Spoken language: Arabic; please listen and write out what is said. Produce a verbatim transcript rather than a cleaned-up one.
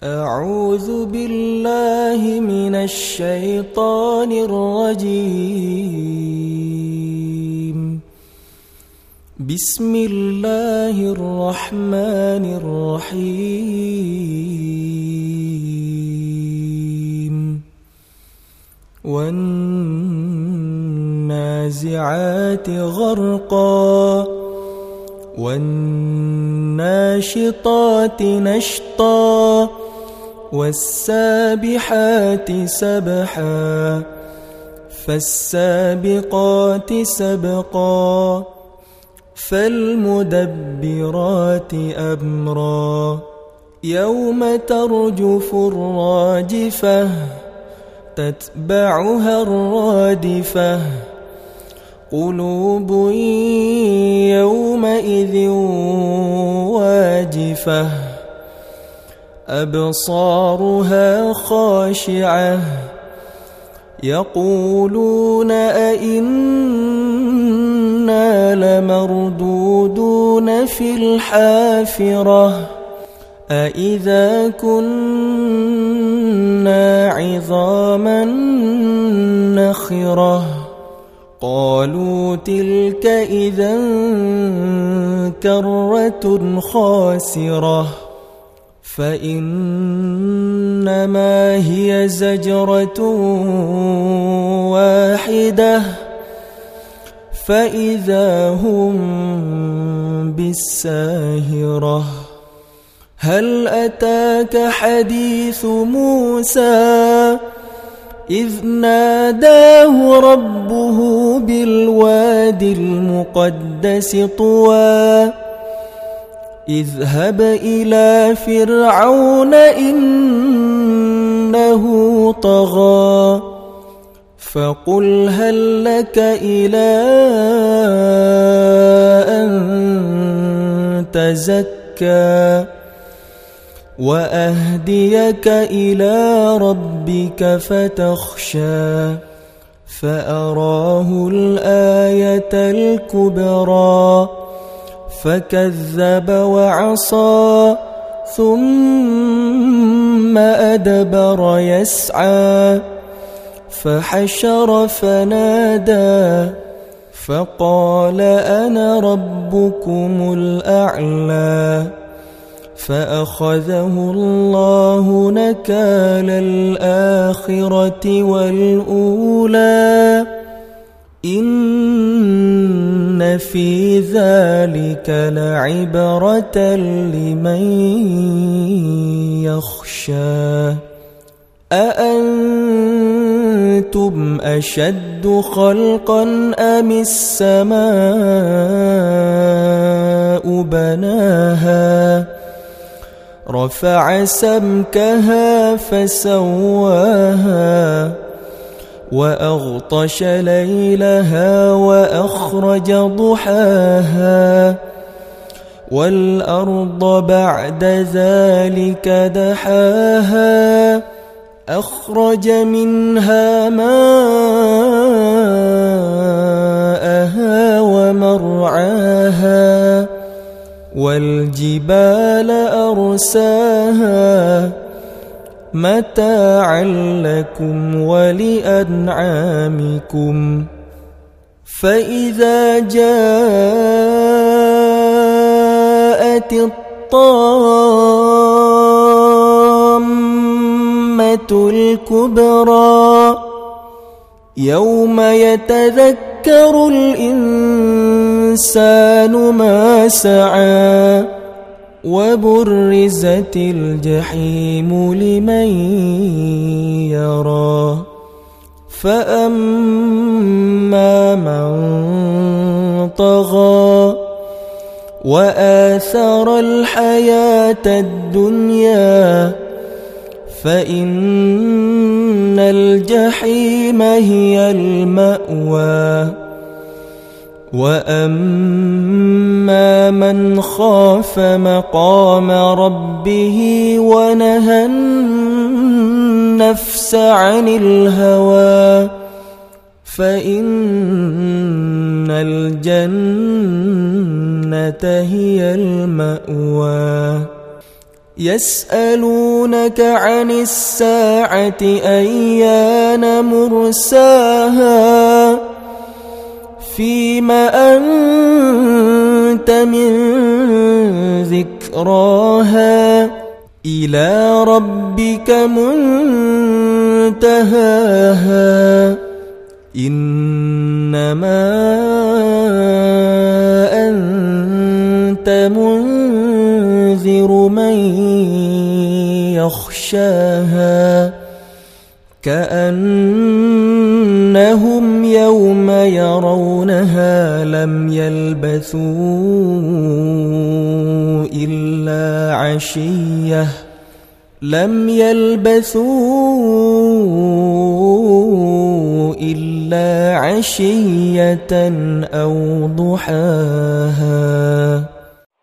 أعوذ بالله من الشيطان الرجيم. بسم الله الرحمن الرحيم. والنازعات غرقا والناشطات نشطا والسابحات سبحا فالسابقات سبقا فالمدبرات أمرا يوم ترجف الراجفة تتبعها الرادفة قلوب يومئذ واجفة أبصارها خاشعة يقولون أئنا لمردودون في الحافرة أئذا كنا عظاما نخرة قالوا تلك إذا كرة خاسرة فإنما هي زجرة واحدة فإذا هم بالساهرة هل أتاك حديث موسى إذ ناداه ربه بالواد المقدس طوى اذهب إلى فرعون إنه طغى فقل هل لك إلى أن تزكى وأهديك إلى ربك فتخشى فأراه الآية الكبرى فكذب وعصى ثم أدبر يسعى فحشر فنادى فقال أنا ربكم الأعلى فأخذه الله نكال الآخرة والأولى إن في ذلك لعبرة لمن يخشى أأنتم أشد خلقا أم السماء بناها رفع سمكها فسواها وأغطش ليلها وأخرج ضحاها والأرض بعد ذلك دحاها أخرج منها ماءها ومرعاها والجبال أرساها متاعا لكم ولأنعامكم فإذا جاءت الطامة الكبرى يوم يتذكر الإنسان ما سعى وبرزت الجحيم لمن يرى فأما من طغى وآثر الحياة الدنيا فإن الجحيم هي المأوى وأما من خاف مقام ربه ونهى النفس عن الهوى فإن الجنة هي المأوى يسألونك عن الساعة أيان مرساها فيم أنت من ذكراها إلى ربك منتهاها إنما أنت منذر من يخشاها كأنهم يوم يرونها لم يلبثوا إلا عشية لم يلبثوا إلا عشية أو ضحاها